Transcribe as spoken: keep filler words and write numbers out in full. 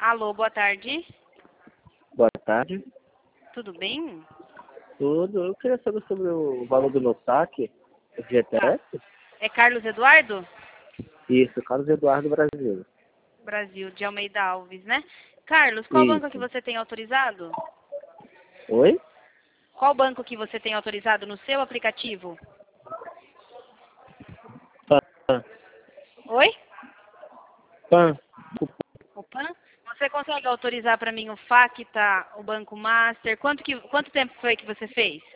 Alô, boa tarde. Boa tarde. Tudo bem? Tudo. Eu queria saber sobre o valor do meu saque, o G T S. Tá. É Carlos Eduardo? Isso, Carlos Eduardo Brasil. Brasil, de Almeida Alves, né? Carlos, qual banco que Isso. você tem autorizado? Oi? Qual banco que você tem autorizado no seu aplicativo? Pan. Oi? Pan. O Pan? Você consegue autorizar para mim o Facta, o Banco Master? Quanto, que, quanto tempo foi que você fez?